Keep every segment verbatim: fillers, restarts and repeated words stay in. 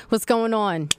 What's going on?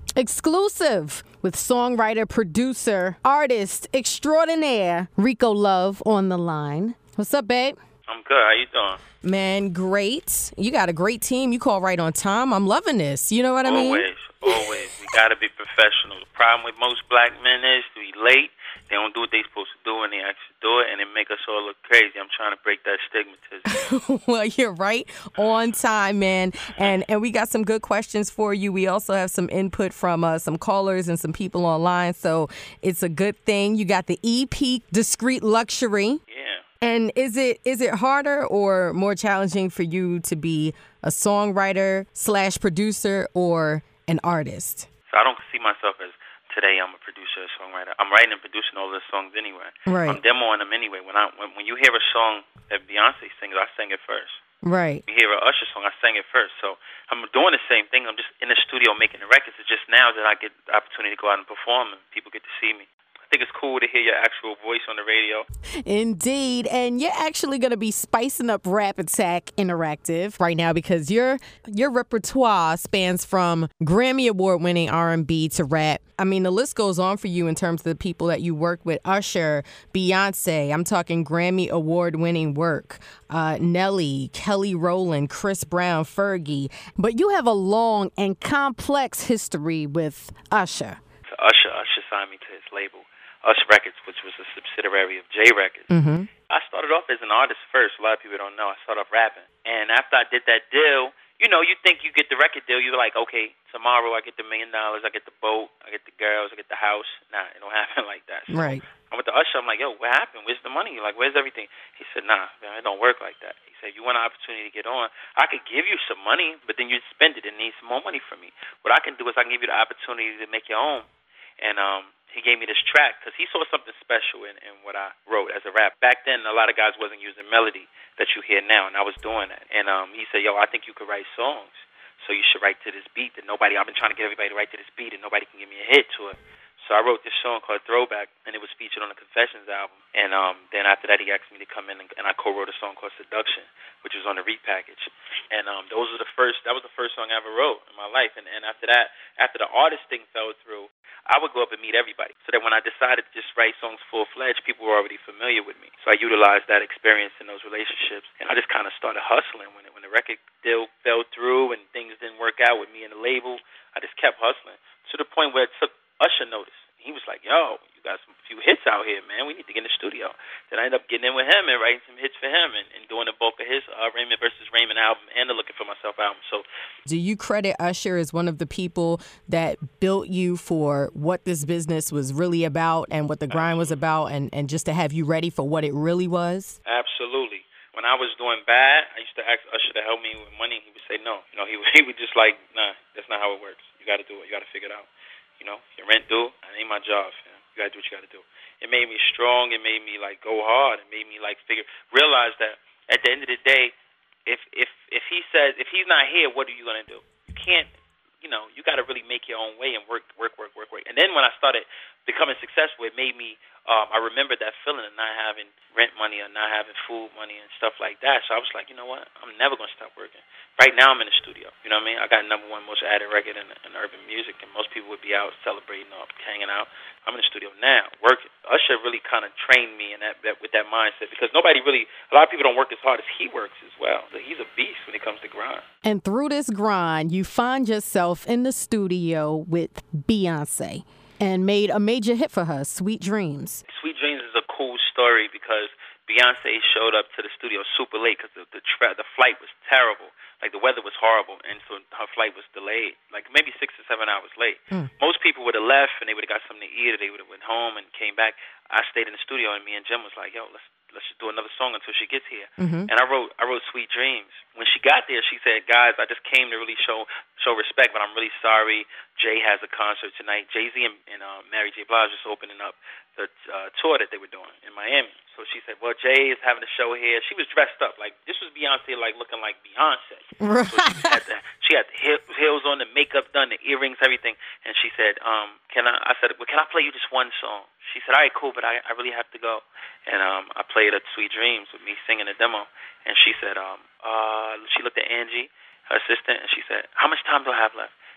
Exclusive with songwriter, producer, artist extraordinaire Rico Love on the line. What's up, babe? I'm good. How you doing? Man, great. You got a great team. You call right on time. I'm loving this. You know what I mean? Always, always. We got to be professional. The problem with most black men is we late. They don't do what they supposed to do, and they actually do it, and it make us all look crazy. I'm trying to break that stigmatism. Well, you're right on time, man. And and we got some good questions for you. We also have some input from uh, some callers and some people online, so it's a good thing. You got the E P Discreet Luxury. Yeah. And is it is it harder or more challenging for you to be a songwriter slash producer or an artist? So I don't see myself as today I'm a producer or songwriter. I'm writing and producing all the songs anyway. Right. I'm demoing them anyway. When I when, when you hear a song that Beyonce sings, I sing it first. Right. You hear a Usher song, I sang it first. So I'm doing the same thing. I'm just in the studio making the records. It's just now that I get the opportunity to go out and perform and people get to see me. I think it's cool to hear your actual voice on the radio. Indeed. And you're actually going to be spicing up Rap Attack Interactive right now because your your repertoire spans from Grammy Award-winning R and B to rap. I mean, the list goes on for you in terms of the people that you work with. Usher, Beyonce, I'm talking Grammy Award-winning work. Uh, Nelly, Kelly Rowland, Chris Brown, Fergie. But you have a long and complex history with Usher. So Usher, Usher signed me to his label. Us Records, which was a subsidiary of J Records. Mm-hmm. I started off as an artist first. A lot of people don't know. I started off rapping. And after I did that deal, you know, you think you get the record deal. You're like, okay, tomorrow I get the million dollars, I get the boat, I get the girls, I get the house. Nah, it don't happen like that. So Right. I went to Usher. I'm like, yo, what happened? Where's the money? Like, where's everything? He said, nah, man, it don't work like that. He said, you want an opportunity to get on, I could give you some money, but then you'd spend it and need some more money from me. What I can do is I can give you the opportunity to make your own. And um, he gave me this track because he saw something special in, in what I wrote as a rap. Back then, a lot of guys wasn't using melody that you hear now, and I was doing that. And um, he said, yo, I think you could write songs, so you should write to this beat that nobody, I've been trying to get everybody to write to this beat, and nobody can give me a hit to it. So I wrote this song called Throwback, and it was featured on the Confessions album. And um, then after that, he asked me to come in, and, and I co-wrote a song called Seduction, which was on the repackage. And um, those were the first, that was the first song I ever wrote in my life. And, and after that, after the artist thing fell through, I would go up and meet everybody. So that when I decided to just write songs full-fledged, people were already familiar with me. So I utilized that experience in those relationships. And I just kind of started hustling. When, it, when the record deal fell through and things didn't work out with me and the label, I just kept hustling to the point where it took Usher notice. He was like, yo, you got some few hits out here, man. We need to get in the studio. Then I ended up getting in with him and writing some hits for him and, and doing the bulk of his uh, Raymond versus Raymond album and the Looking for Myself album. So, do you credit Usher as one of the people that built you for what this business was really about and what the grind was about and, and just to have you ready for what it really was? Absolutely. When I was doing bad, I used to ask Usher to help me with money. He would say no. You know, he, he would just like, nah, that's not how it works. You got to do it. You got to figure it out. You know, your rent due, that ain't my job, fam. You gotta do what you gotta do. It made me strong. It made me like go hard. It made me like figure, realize that at the end of the day, if if if he says if he's not here, what are you gonna do? You can't. You know, you gotta really make your own way and work, work, work, work, work. And then when I started becoming successful, it made me. Um, I remembered that feeling of not having rent money or not having food money and stuff like that. So I was like, you know what? I'm never gonna stop working. Right now, I'm in the studio. You know what I mean? I got number one most added record in, in urban music, and most people would be out celebrating or hanging out. I'm in the studio now, working. Usher really kind of trained me in that, that with that mindset because nobody really, a lot of people don't work as hard as he works as well. So he's a beast when it comes to grind. And through this grind, you find yourself in the studio with Beyonce and made a major hit for her, Sweet Dreams. Sweet Dreams is a cool story because Beyonce showed up to the studio super late because the the, tra- the flight was terrible. Like, the weather was horrible, and so her flight was delayed, like maybe six or seven hours late. Mm. Most people would have left, and they would have got something to eat, or they would have went home and came back. I stayed in the studio, and me and Jim was like, yo, let's let's just do another song until she gets here. Mm-hmm. And I wrote I wrote Sweet Dreams. When she got there, she said, guys, I just came to really show show respect, but I'm really sorry. Jay has a concert tonight. Jay-Z and, and uh, Mary J. Blige just opening up the uh, tour that they were doing in Miami. So she said, well, Jay is having a show here. She was dressed up. Like, this was Beyonce, like, looking like Beyonce. Right. So she had the, she had the heels on, the makeup done, the earrings, everything. And she said, um, can I, I said, well, can I play you just one song? She said, all right, cool, but I, I really have to go. And um, I played her Sweet Dreams with me singing a demo. And she said, um, uh, she looked at Angie, her assistant, and she said, how much time do I have left?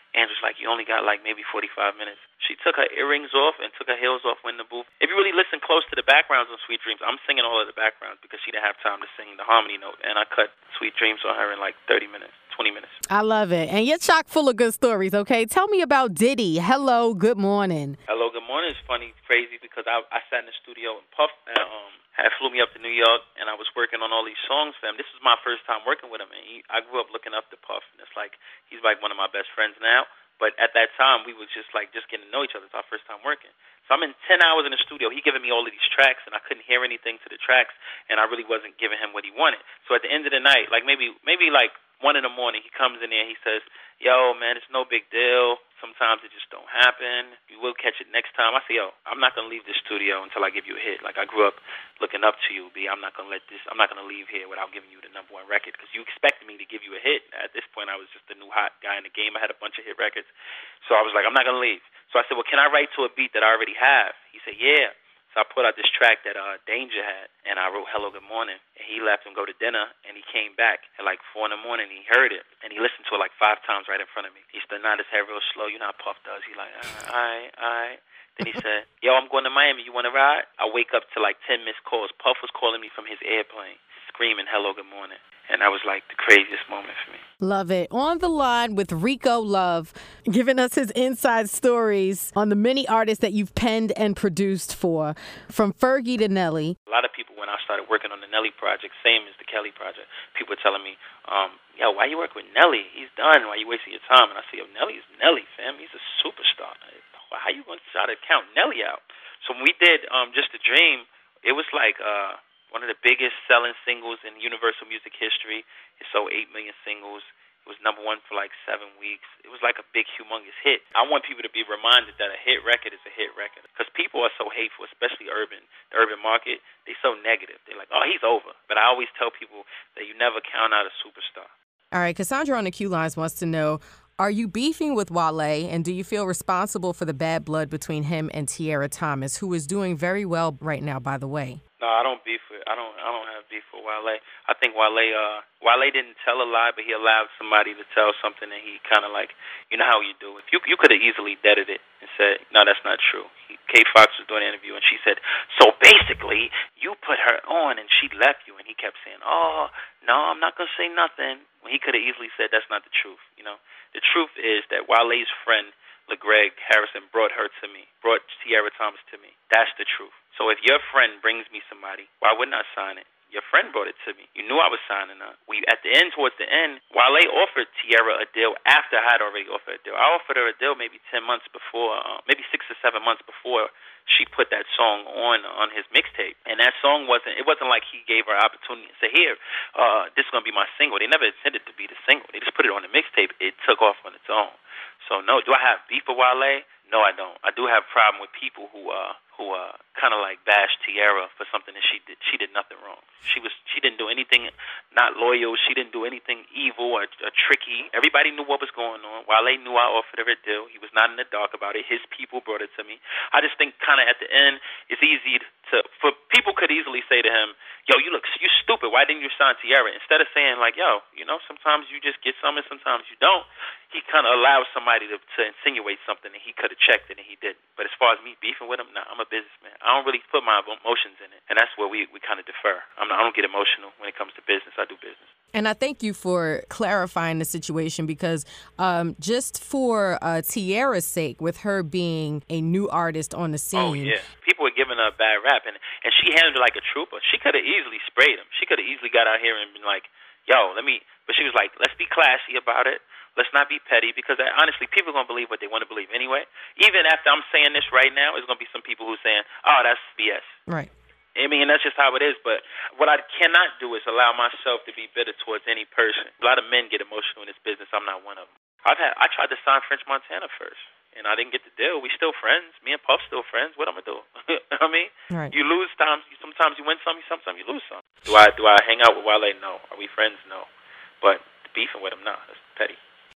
Andrew's like, you only got like maybe forty-five minutes. She took her earrings off and took her heels off when in the booth. If you really listen close to the backgrounds on Sweet Dreams, I'm singing all of the backgrounds because she didn't have time to sing the harmony note. And I cut Sweet Dreams on her in like thirty minutes, twenty minutes. I love it. And you're chock full of good stories, okay? Tell me about Diddy. Hello, good morning. Hello, good morning. It's funny, crazy, because I, I sat in the studio and Puff and, um, had flew me up to New York, and I was working on all these songs for him. This was my first time working with him, and he, I grew up looking up to Puff, and it's like he's like one of my best friends now. But at that time, we was just like just getting to know each other. It's our first time working. So I'm in ten hours in the studio. He giving me all of these tracks, and I couldn't hear anything to the tracks, and I really wasn't giving him what he wanted. So at the end of the night, like maybe maybe like one in the morning, he comes in there and he says, yo, man, it's no big deal. Sometimes it just don't happen. You will catch it next time. I say, yo, I'm not going to leave this studio until I give you a hit. Like, I grew up looking up to you, B. I'm not going to let this, I'm not going to leave here without giving you the number one record because you expected me to give you a hit. At this point, I was just a new hot guy in the game. I had a bunch of hit records. So I was like, I'm not going to leave. So I said, well, can I write to a beat that I already have? He said, yeah. So I put out this track that uh, Danger had, and I wrote Hello, Good Morning. And he left and go to dinner, and he came back at like four in the morning, and he heard it, and he listened to it like five times right in front of me. He stood nodded his head real slow. You know how Puff does. He like, all right, all right. Then he said, yo, I'm going to Miami. You want to ride? I wake up to like ten missed calls. Puff was calling me from his airplane, screaming Hello, Good Morning. And that was like the craziest moment for me. Love it. On the line with Rico Love, giving us his inside stories on the many artists that you've penned and produced for, from Fergie to Nelly. A lot of people, when I started working on the Nelly project, same as the Kelly project, people were telling me, um, yo, why you work with Nelly? He's done. Why you wasting your time? And I say, yo, Nelly's Nelly, fam. He's a superstar. How you going to try to count Nelly out? So when we did um, Just a Dream, it was like... Uh, one of the biggest selling singles in Universal music history. It sold eight million singles. It was number one for like seven weeks. It was like a big, humongous hit. I want people to be reminded that a hit record is a hit record. Because people are so hateful, especially urban, the urban market. They're so negative. They're like, oh, he's over. But I always tell people that you never count out a superstar. All right, Cassandra on the Q Lines wants to know, are you beefing with Wale, and do you feel responsible for the bad blood between him and Tiara Thomas, who is doing very well right now, by the way? No, I don't beef with. I don't. I don't have beef with Wale. I think Wale. Uh, Wale didn't tell a lie, but he allowed somebody to tell something, and he kind of like, you know how you do. If you you could have easily deaded it and said, no, that's not true. He, Kay Fox was doing an interview, and she said, so basically, you put her on, and she left you, and he kept saying, oh, no, I'm not gonna say nothing. When he could have easily said, that's not the truth. You know, the truth is that Wale's friend LeGreg Harrison brought her to me, brought Tiara Thomas to me. That's the truth. So if your friend brings me somebody, why wouldn't I sign it? Your friend brought it to me. You knew I was signing up. We at the end, towards the end, Wale offered Tiara a deal after I had already offered a deal. I offered her a deal maybe ten months before, uh, maybe six or seven months before she put that song on on his mixtape. And that song wasn't, it wasn't like he gave her an opportunity and said, here, uh, this is going to be my single. They never intended to be the single. They just put it on the mixtape. It took off on its own. So no, do I have beef with Wale? No, I don't. I do have a problem with people who uh who uh kind of like bash Tiara for something that she did. She did nothing wrong. She was she didn't do anything not loyal. She didn't do anything evil or, or tricky. Everybody knew what was going on. Wale knew I offered her a deal. He was not in the dark about it. His people brought it to me. I just think kind of at the end, it's easy to for people could easily say to him, yo, you look you stupid. Why didn't you sign Tiara? Instead of saying like, yo, you know, sometimes you just get some and sometimes you don't. He kind of allows somebody to, to insinuate something, and he could have checked it, and he didn't. But as far as me beefing with him, nah, I'm a businessman. I don't really put my emotions in it, and that's where we, we kind of defer. I'm not, I don't get emotional when it comes to business. I do business. And I thank you for clarifying the situation because um, just for uh, Tiara's sake, with her being a new artist on the scene. Oh, yeah. People were giving her a bad rap, and, and she handled it like a trooper. She could have easily sprayed him. She could have easily got out here and been like, yo, let me, but she was like, let's be classy about it. Let's not be petty because, uh, honestly, people are going to believe what they want to believe anyway. Even after I'm saying this right now, there's going to be some people who are saying, oh, that's B S. Right. I mean, that's just how it is. But what I cannot do is allow myself to be bitter towards any person. A lot of men get emotional in this business. I'm not one of them. I've had, I tried to sign French Montana first, and I didn't get the deal. We still friends. Me and Puff still friends. What I'm going to do? You know what I mean? Right. You lose times. Sometimes you win some. Sometimes you lose some. Do I, do I hang out with Wale? No. Are we friends? No. But beefing with him? No. That's petty.